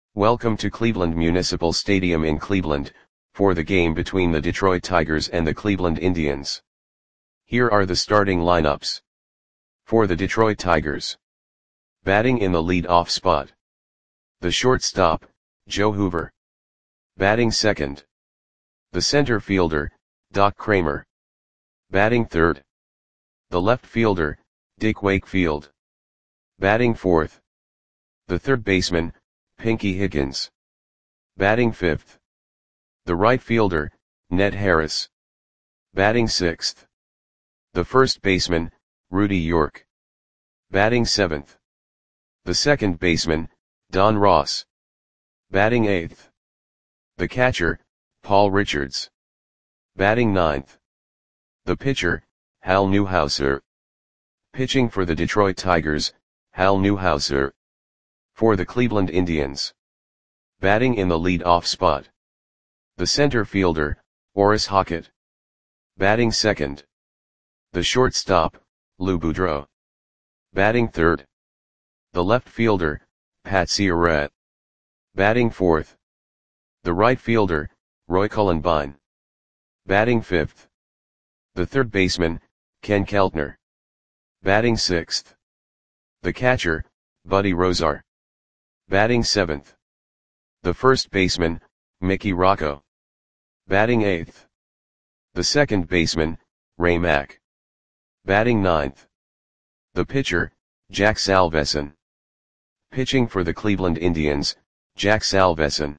Welcome to Cleveland Municipal Stadium in Cleveland, for the game between the Detroit Tigers and the Cleveland Indians. Here are the starting lineups. For the Detroit Tigers. Batting in the lead-off spot. The shortstop, Joe Hoover. Batting second. The center fielder, Doc Cramer. Batting third. The left fielder, Dick Wakefield. Batting fourth. The third baseman, Pinky Higgins. Batting fifth. The right fielder, Ned Harris. Batting sixth. The first baseman, Rudy York. Batting seventh. The second baseman, Don Ross. Batting eighth. The catcher, Paul Richards. Batting ninth. The pitcher, Hal Newhouser. Pitching for the Detroit Tigers, Hal Newhouser. For the Cleveland Indians. Batting in the lead-off spot. The center fielder, Orris Hockett. Batting second. The shortstop, Lou Boudreau. Batting third. The left fielder, Pat Ciarette. Batting fourth. The right fielder, Roy Cullenbine. Batting fifth. The third baseman, Ken Keltner. Batting sixth. The catcher, Buddy Rozar. Batting seventh. The first baseman, Mickey Rocco. Batting eighth. The second baseman, Ray Mack. Batting ninth. The pitcher, Jack Salveson. Pitching for the Cleveland Indians, Jack Salveson.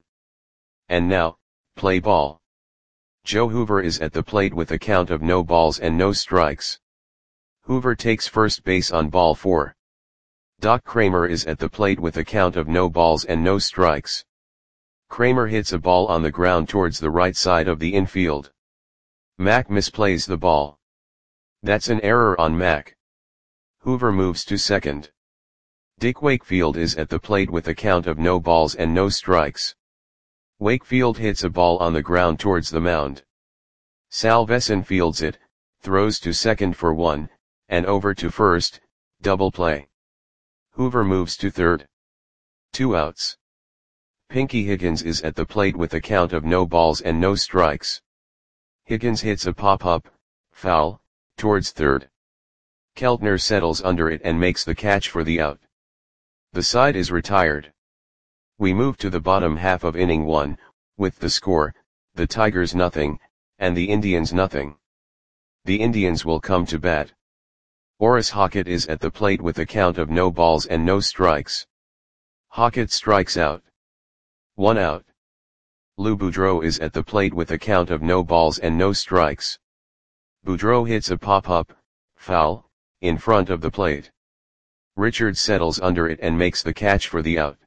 And now, play ball. Joe Hoover is at the plate with a count of no balls and no strikes. Hoover takes first base on ball 4. Doc Cramer is at the plate with a count of no balls and no strikes. Cramer hits a ball on the ground towards the right side of the infield. Mack misplays the ball. That's an error on Mack. Hoover moves to second. Dick Wakefield is at the plate with a count of no balls and no strikes. Wakefield hits a ball on the ground towards the mound. Salveson fields it, throws to second for 1, and over to first, double play. Hoover moves to third. 2 outs. Pinky Higgins is at the plate with a count of no balls and no strikes. Higgins hits a pop-up, foul, towards third. Keltner settles under it and makes the catch for the out. The side is retired. We move to the bottom half of inning 1, with the score, the Tigers nothing, and the Indians nothing. The Indians will come to bat. Orris Hockett is at the plate with a count of no balls and no strikes. Hockett strikes out. 1 out. Lou Boudreau is at the plate with a count of no balls and no strikes. Boudreau hits a pop-up, foul, in front of the plate. Richards settles under it and makes the catch for the out.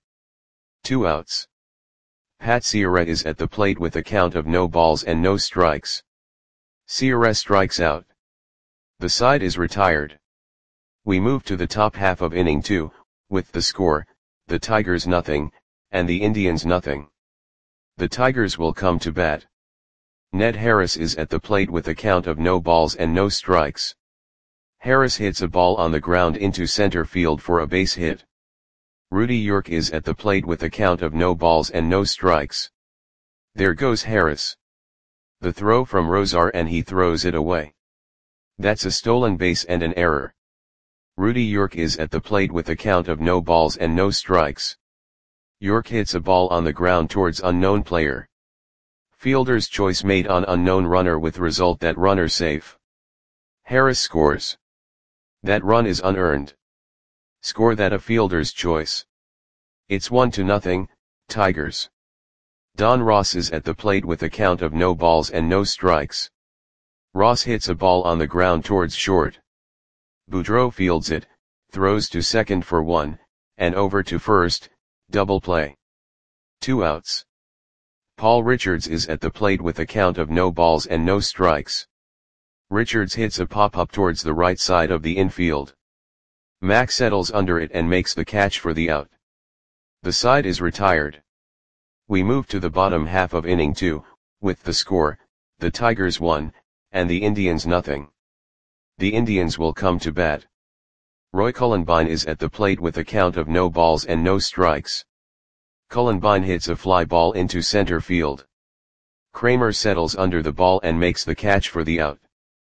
2 outs. Pat Ciarette is at the plate with a count of no balls and no strikes. Ciarette strikes out. The side is retired. We move to the top half of inning 2, with the score, the Tigers nothing, and the Indians nothing. The Tigers will come to bat. Ned Harris is at the plate with a count of no balls and no strikes. Harris hits a ball on the ground into center field for a base hit. Rudy York is at the plate with a count of no balls and no strikes. There goes Harris. The throw from Rozar and he throws it away. That's a stolen base and an error. Rudy York is at the plate with a count of no balls and no strikes. York hits a ball on the ground towards unknown player. Fielder's choice made on unknown runner with result that runner safe. Harris scores. That run is unearned. Score that a fielder's choice. It's 1-0, Tigers. Don Ross is at the plate with a count of no balls and no strikes. Ross hits a ball on the ground towards short. Boudreau fields it, throws to second for 1, and over to first, double play. 2 outs. Paul Richards is at the plate with a count of no balls and no strikes. Richards hits a pop-up towards the right side of the infield. Mack settles under it and makes the catch for the out. The side is retired. We move to the bottom half of inning 2, with the score, the Tigers 1, and the Indians nothing. The Indians will come to bat. Roy Cullenbine is at the plate with a count of no balls and no strikes. Cullenbine hits a fly ball into center field. Kramer settles under the ball and makes the catch for the out.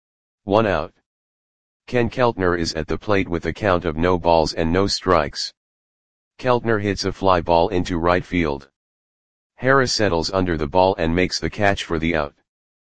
1 out. Ken Keltner is at the plate with a count of no balls and no strikes. Keltner hits a fly ball into right field. Harris settles under the ball and makes the catch for the out.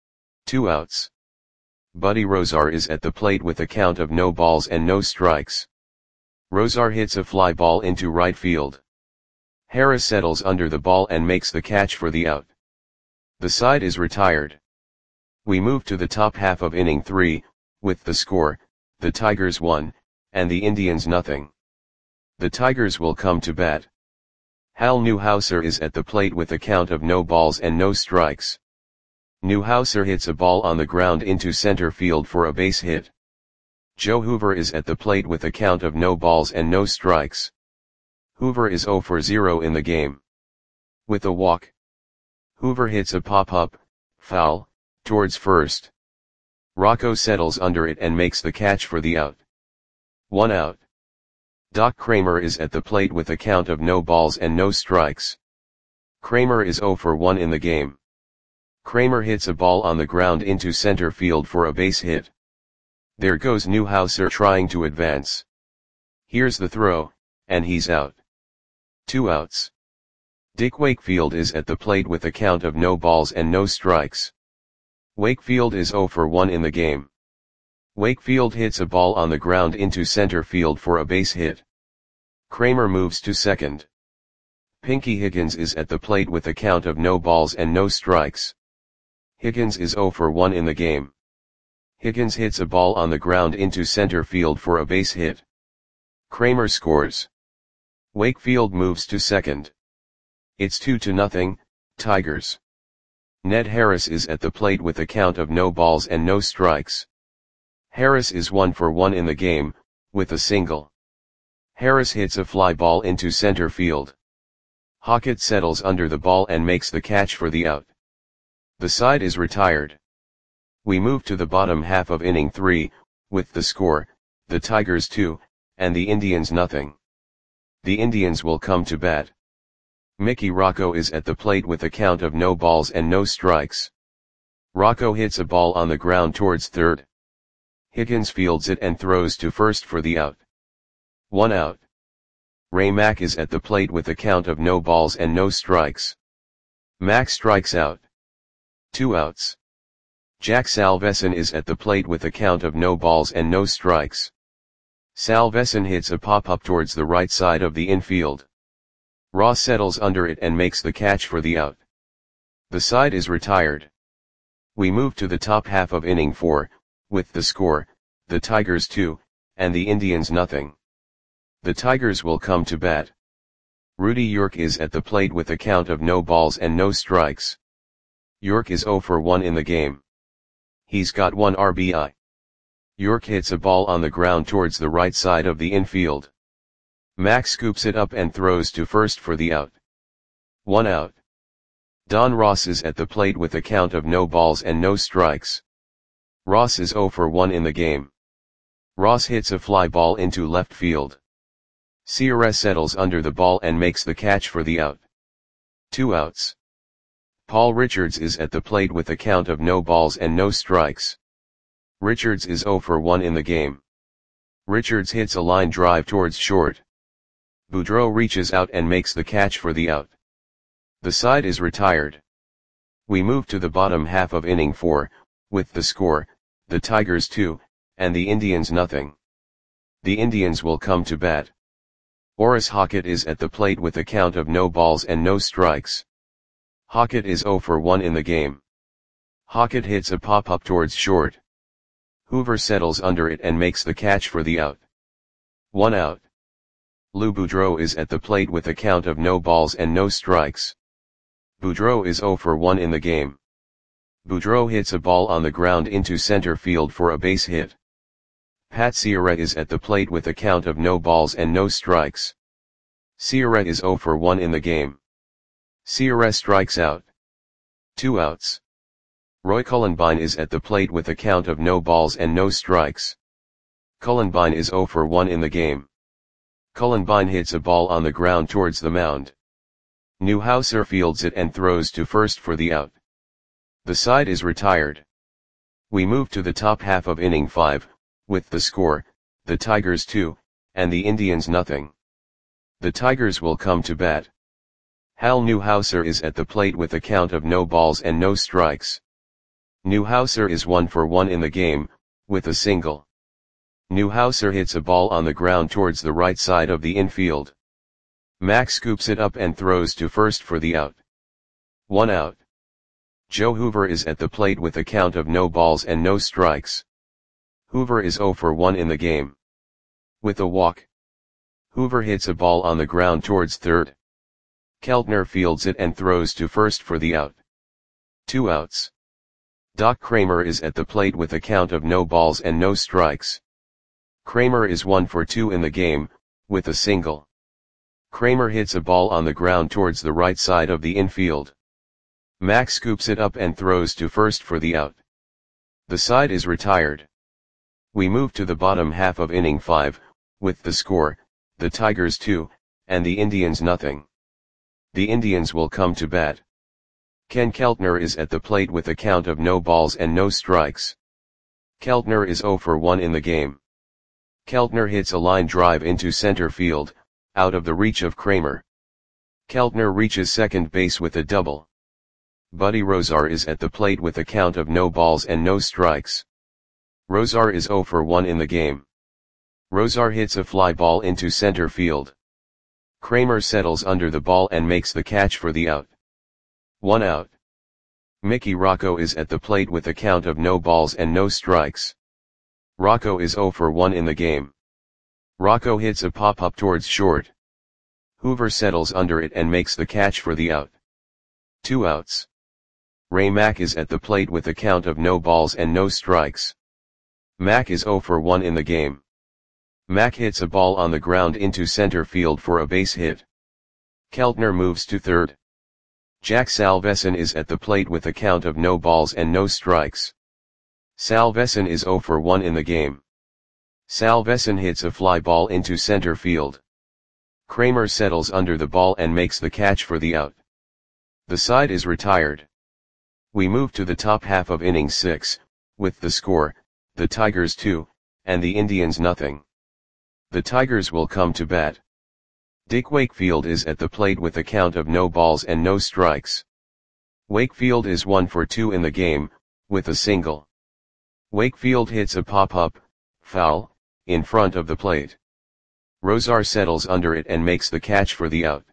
2 outs. Buddy Rozar is at the plate with a count of no balls and no strikes. Rozar hits a fly ball into right field. Harris settles under the ball and makes the catch for the out. The side is retired. We move to the top half of inning 3, with the score, the Tigers 1, and the Indians nothing. The Tigers will come to bat. Hal Newhouser is at the plate with a count of no balls and no strikes. Newhouser hits a ball on the ground into center field for a base hit. Joe Hoover is at the plate with a count of no balls and no strikes. Hoover is 0 for 0 in the game. With a walk, Hoover hits a pop-up, foul, towards first. Rocco settles under it and makes the catch for the out. 1 out. Doc Kramer is at the plate with a count of no balls and no strikes. Kramer is 0 for 1 in the game. Kramer hits a ball on the ground into center field for a base hit. There goes Newhouser trying to advance. Here's the throw, and he's out. 2 outs. Dick Wakefield is at the plate with a count of no balls and no strikes. Wakefield is 0 for 1 in the game. Wakefield hits a ball on the ground into center field for a base hit. Kramer moves to second. Pinky Higgins is at the plate with a count of no balls and no strikes. Higgins is 0 for 1 in the game. Higgins hits a ball on the ground into center field for a base hit. Kramer scores. Wakefield moves to second. It's 2-0, Tigers. Ned Harris is at the plate with a count of no balls and no strikes. Harris is 1 for 1 in the game, with a single. Harris hits a fly ball into center field. Hockett settles under the ball and makes the catch for the out. The side is retired. We move to the bottom half of inning 3, with the score, the Tigers 2, and the Indians nothing. The Indians will come to bat. Mickey Rocco is at the plate with a count of no balls and no strikes. Rocco hits a ball on the ground towards third. Higgins fields it and throws to first for the out. 1 out. Ray Mack is at the plate with a count of no balls and no strikes. Mack strikes out. 2 outs. Jack Salveson is at the plate with a count of no balls and no strikes. Salveson hits a pop-up towards the right side of the infield. Ross settles under it and makes the catch for the out. The side is retired. We move to the top half of inning 4, with the score, the Tigers 2, and the Indians nothing. The Tigers will come to bat. Rudy York is at the plate with a count of no balls and no strikes. York is 0 for 1 in the game. He's got 1 RBI. York hits a ball on the ground towards the right side of the infield. Mack scoops it up and throws to first for the out. 1 out. Don Ross is at the plate with a count of no balls and no strikes. Ross is 0 for 1 in the game. Ross hits a fly ball into left field. Sierra settles under the ball and makes the catch for the out. 2 outs. Paul Richards is at the plate with a count of no balls and no strikes. Richards is 0 for 1 in the game. Richards hits a line drive towards short. Boudreau reaches out and makes the catch for the out. The side is retired. We move to the bottom half of inning 4, with the score, the Tigers 2, and the Indians nothing. The Indians will come to bat. Orris Hockett is at the plate with a count of no balls and no strikes. Hockett is 0 for 1 in the game. Hockett hits a pop-up towards short. Hoover settles under it and makes the catch for the out. 1 out. Lou Boudreau is at the plate with a count of no balls and no strikes. Boudreau is 0 for 1 in the game. Boudreau hits a ball on the ground into center field for a base hit. Pat Sierra is at the plate with a count of no balls and no strikes. Sierra is 0 for 1 in the game. Sierra strikes out. 2 outs. Roy Cullenbine is at the plate with a count of no balls and no strikes. Cullenbine is 0 for 1 in the game. Cullenbine hits a ball on the ground towards the mound. Neuhauser fields it and throws to first for the out. The side is retired. We move to the top half of inning 5, with the score, the Tigers 2, and the Indians nothing. The Tigers will come to bat. Hal Neuhauser is at the plate with a count of no balls and no strikes. Neuhauser is 1 for 1 in the game, with a single. Neuhauser hits a ball on the ground towards the right side of the infield. Mack scoops it up and throws to first for the out. 1 out. Joe Hoover is at the plate with a count of no balls and no strikes. Hoover is 0 for 1 in the game. With a walk. Hoover hits a ball on the ground towards third. Keltner fields it and throws to first for the out. 2 outs. Doc Kramer is at the plate with a count of no balls and no strikes. Kramer is 1 for 2 in the game, with a single. Kramer hits a ball on the ground towards the right side of the infield. Mack scoops it up and throws to first for the out. The side is retired. We move to the bottom half of inning 5, with the score, the Tigers 2, and the Indians nothing. The Indians will come to bat. Ken Keltner is at the plate with a count of no balls and no strikes. Keltner is 0 for 1 in the game. Keltner hits a line drive into center field, out of the reach of Kramer. Keltner reaches second base with a double. Buddy Rozar is at the plate with a count of no balls and no strikes. Rozar is 0 for 1 in the game. Rozar hits a fly ball into center field. Kramer settles under the ball and makes the catch for the out. 1 out. Mickey Rocco is at the plate with a count of no balls and no strikes. Rocco is 0 for 1 in the game. Rocco hits a pop-up towards short. Hoover settles under it and makes the catch for the out. 2 outs. Ray Mack is at the plate with a count of no balls and no strikes. Mack is 0 for 1 in the game. Mack hits a ball on the ground into center field for a base hit. Keltner moves to third. Jack Salveson is at the plate with a count of no balls and no strikes. Salveson is 0 for 1 in the game. Salveson hits a fly ball into center field. Kramer settles under the ball and makes the catch for the out. The side is retired. We move to the top half of inning 6, with the score, the Tigers 2, and the Indians nothing. The Tigers will come to bat. Dick Wakefield is at the plate with a count of no balls and no strikes. Wakefield is 1 for 2 in the game, with a single. Wakefield hits a pop-up, foul, in front of the plate. Rozar settles under it and makes the catch for the out.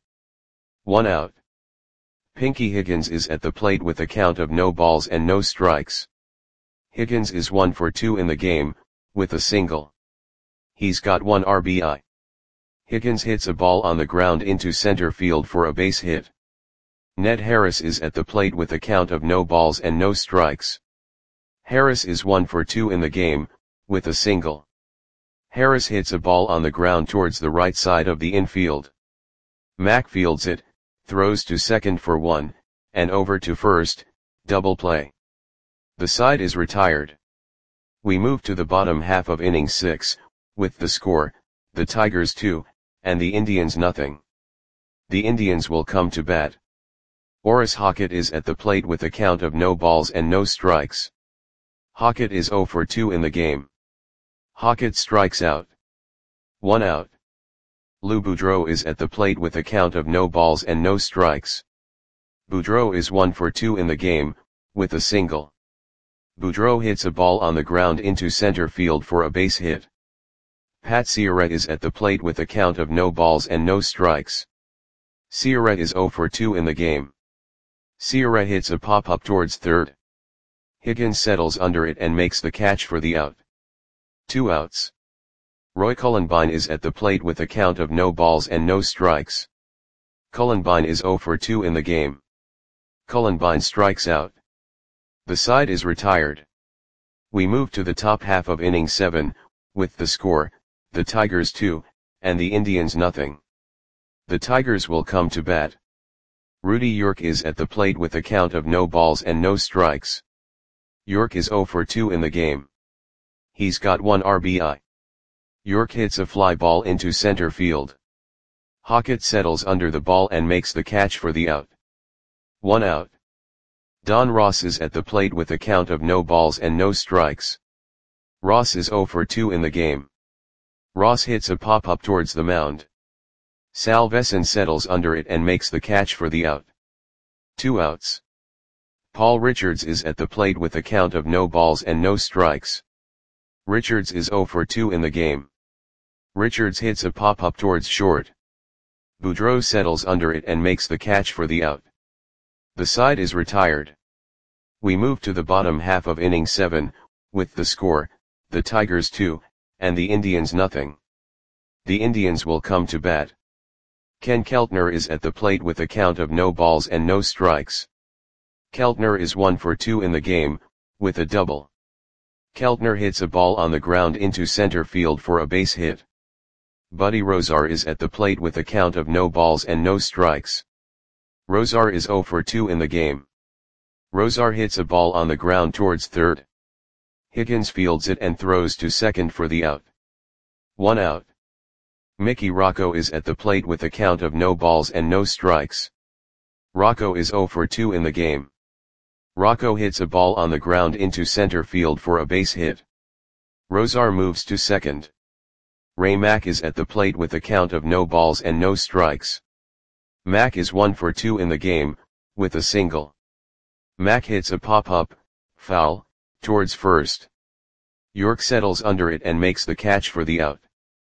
1 out. Pinky Higgins is at the plate with a count of no balls and no strikes. Higgins is 1 for 2 in the game, with a single. He's got 1 RBI. Higgins hits a ball on the ground into center field for a base hit. Ned Harris is at the plate with a count of no balls and no strikes. Harris is 1 for 2 in the game, with a single. Harris hits a ball on the ground towards the right side of the infield. Mack fields it, throws to second for 1, and over to first, double play. The side is retired. We move to the bottom half of inning 6, with the score, the Tigers 2, and the Indians nothing. The Indians will come to bat. Orris Hockett is at the plate with a count of no balls and no strikes. Hockett is 0 for 2 in the game. Hockett strikes out. 1 out. Lou Boudreau is at the plate with a count of no balls and no strikes. Boudreau is 1 for 2 in the game, with a single. Boudreau hits a ball on the ground into center field for a base hit. Pat Ciarette is at the plate with a count of no balls and no strikes. Ciarette is 0 for 2 in the game. Ciarette hits a pop-up towards third. Higgins settles under it and makes the catch for the out. 2 outs. Roy Cullenbine is at the plate with a count of no balls and no strikes. Cullenbine is 0 for 2 in the game. Cullenbine strikes out. The side is retired. We move to the top half of inning 7, with the score, the Tigers 2, and the Indians nothing. The Tigers will come to bat. Rudy York is at the plate with a count of no balls and no strikes. York is 0 for 2 in the game. He's got 1 RBI. York hits a fly ball into center field. Hockett settles under the ball and makes the catch for the out. 1 out. Don Ross is at the plate with a count of no balls and no strikes. Ross is 0 for 2 in the game. Ross hits a pop-up towards the mound. Salveson settles under it and makes the catch for the out. 2 outs. Paul Richards is at the plate with a count of no balls and no strikes. Richards is 0 for 2 in the game. Richards hits a pop-up towards short. Boudreau settles under it and makes the catch for the out. The side is retired. We move to the bottom half of inning 7, with the score, the Tigers 2, and the Indians nothing. The Indians will come to bat. Ken Keltner is at the plate with a count of no balls and no strikes. Keltner is 1 for 2 in the game, with a double. Keltner hits a ball on the ground into center field for a base hit. Buddy Rozar is at the plate with a count of no balls and no strikes. Rozar is 0 for 2 in the game. Rozar hits a ball on the ground towards third. Higgins fields it and throws to second for the out. 1 out. Mickey Rocco is at the plate with a count of no balls and no strikes. Rocco is 0 for 2 in the game. Rocco hits a ball on the ground into center field for a base hit. Rozar moves to second. Ray Mack is at the plate with a count of no balls and no strikes. Mack is 1 for 2 in the game, with a single. Mack hits a pop-up, foul, towards first. York settles under it and makes the catch for the out.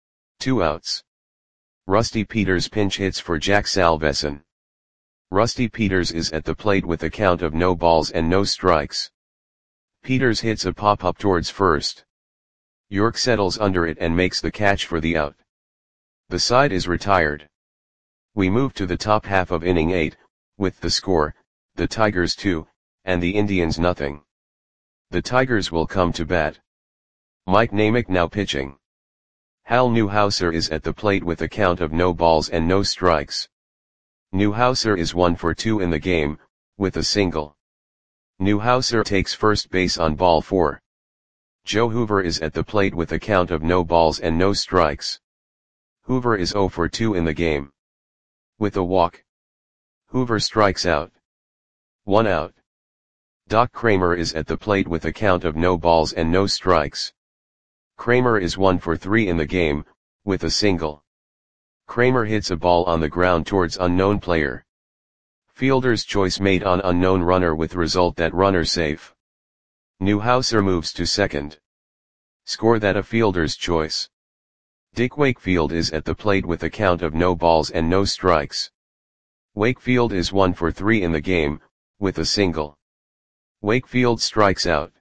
2 outs. Rusty Peters pinch hits for Jack Salveson. Rusty Peters is at the plate with a count of no balls and no strikes. Peters hits a pop-up towards first. York settles under it and makes the catch for the out. The side is retired. We move to the top half of inning 8, with the score, the Tigers 2, and the Indians nothing. The Tigers will come to bat. Mike Namick now pitching. Hal Newhouser is at the plate with a count of no balls and no strikes. Newhouser is 1 for 2 in the game, with a single. Newhouser takes first base on ball 4. Joe Hoover is at the plate with a count of no balls and no strikes. Hoover is 0 for 2 in the game. With a walk. Hoover strikes out. 1 out. Doc Kramer is at the plate with a count of no balls and no strikes. Kramer is 1 for 3 in the game, with a single. Kramer hits a ball on the ground towards unknown player. Fielder's choice made on unknown runner with result that runner safe. Newhouser moves to second. Score that a fielder's choice. Dick Wakefield is at the plate with a count of no balls and no strikes. Wakefield is 1 for 3 in the game, with a single. Wakefield strikes out.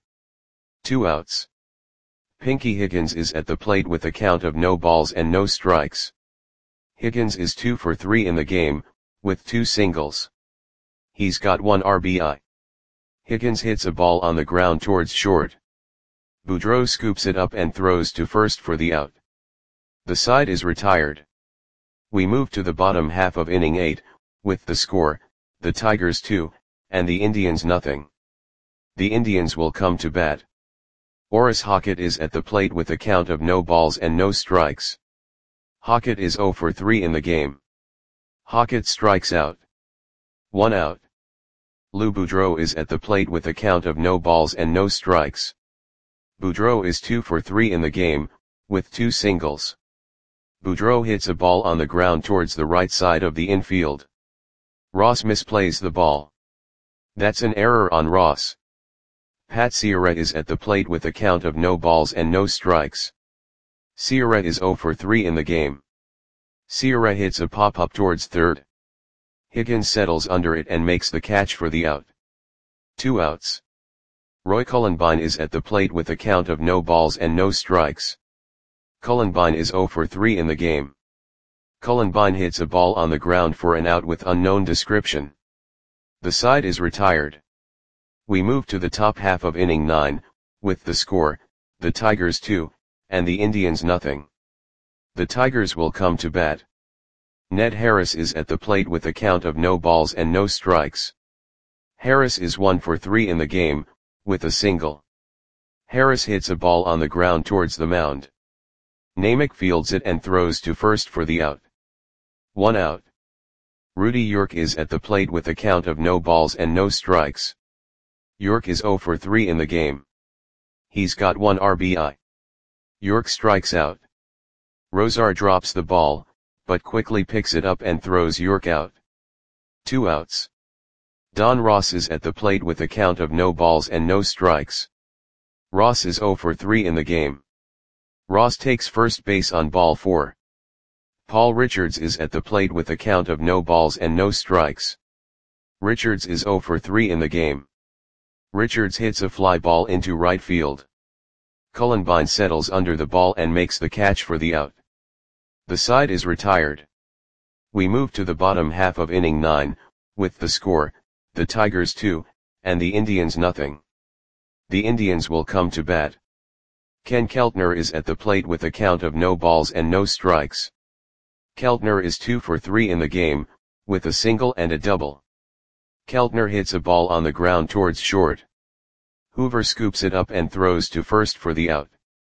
2 outs. Pinky Higgins is at the plate with a count of no balls and no strikes. Higgins is 2 for 3 in the game, with 2 singles. He's got 1 RBI. Higgins hits a ball on the ground towards short. Boudreau scoops it up and throws to first for the out. The side is retired. We move to the bottom half of inning 8, with the score, the Tigers 2, and the Indians nothing. The Indians will come to bat. Orris Hockett is at the plate with a count of no balls and no strikes. Hockett is 0 for 3 in the game. Hockett strikes out. 1 out. Lou Boudreau is at the plate with a count of no balls and no strikes. Boudreau is 2 for 3 in the game, with 2 singles. Boudreau hits a ball on the ground towards the right side of the infield. Ross misplays the ball. That's an error on Ross. Pat Ciarrette is at the plate with a count of no balls and no strikes. Ciarrette is 0 for 3 in the game. Ciarrette hits a pop-up towards third. Higgins settles under it and makes the catch for the out. 2 outs. Roy Cullenbine is at the plate with a count of no balls and no strikes. Cullenbine is 0 for 3 in the game. Cullenbine hits a ball on the ground for an out with unknown description. The side is retired. We move to the top half of inning 9, with the score, the Tigers 2, and the Indians nothing. The Tigers will come to bat. Ned Harris is at the plate with a count of no balls and no strikes. Harris is 1 for 3 in the game, with a single. Harris hits a ball on the ground towards the mound. Namick fields it and throws to first for the out. 1 out. Rudy York is at the plate with a count of no balls and no strikes. York is 0 for 3 in the game. He's got 1 RBI. York strikes out. Rosar drops the ball, but quickly picks it up and throws York out. 2 outs. Don Ross is at the plate with a count of no balls and no strikes. Ross is 0 for 3 in the game. Ross takes first base on ball 4. Paul Richards is at the plate with a count of no balls and no strikes. Richards is 0 for 3 in the game. Richards hits a fly ball into right field. Cullenbine settles under the ball and makes the catch for the out. The side is retired. We move to the bottom half of inning 9, with the score, the Tigers 2, and the Indians nothing. The Indians will come to bat. Ken Keltner is at the plate with a count of no balls and no strikes. Keltner is 2 for 3 in the game, with a single and a double. Keltner hits a ball on the ground towards short. Hoover scoops it up and throws to first for the out.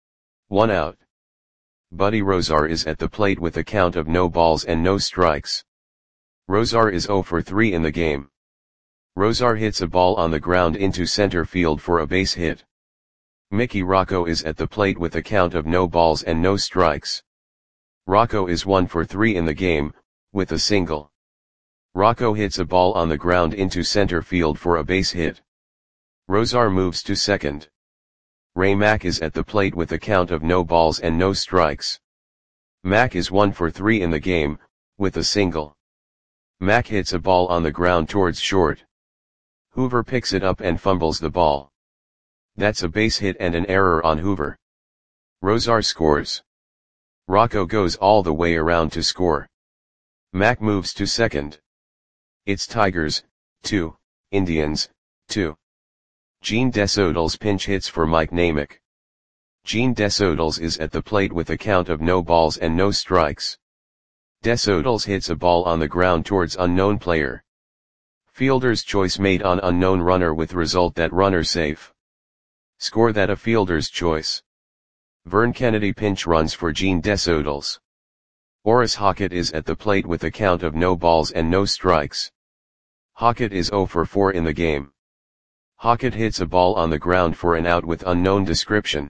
1 out. Buddy Rosar is at the plate with a count of no balls and no strikes. Rosar is 0 for 3 in the game. Rosar hits a ball on the ground into center field for a base hit. Mickey Rocco is at the plate with a count of no balls and no strikes. Rocco is 1 for 3 in the game, with a single. Rocco hits a ball on the ground into center field for a base hit. Rosar moves to second. Ray Mack is at the plate with a count of no balls and no strikes. Mack is 1 for 3 in the game, with a single. Mack hits a ball on the ground towards short. Hoover picks it up and fumbles the ball. That's a base hit and an error on Hoover. Rosar scores. Rocco goes all the way around to score. Mack moves to second. It's Tigers, 2, Indians, 2. Gene Desodals pinch hits for Mike Namick. Gene Desodals is at the plate with a count of no balls and no strikes. Desodals hits a ball on the ground towards unknown player. Fielder's choice made on unknown runner with result that runner safe. Score that a fielder's choice. Vern Kennedy pinch runs for Gene Desodals. Orris Hockett is at the plate with a count of no balls and no strikes. Hockett is 0 for 4 in the game. Hockett hits a ball on the ground for an out with unknown description.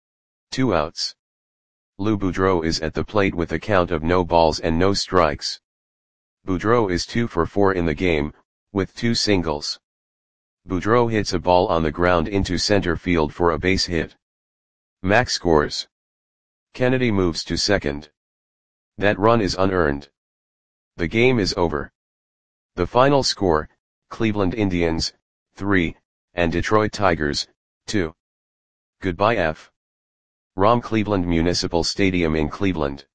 2 outs. Lou Boudreau is at the plate with a count of no balls and no strikes. Boudreau is 2 for 4 in the game, with 2 singles. Boudreau hits a ball on the ground into center field for a base hit. Mack scores. Kennedy moves to second. That run is unearned. The game is over. The final score, Cleveland Indians, 3, and Detroit Tigers, 2. Goodbye F. Rom Cleveland Municipal Stadium in Cleveland.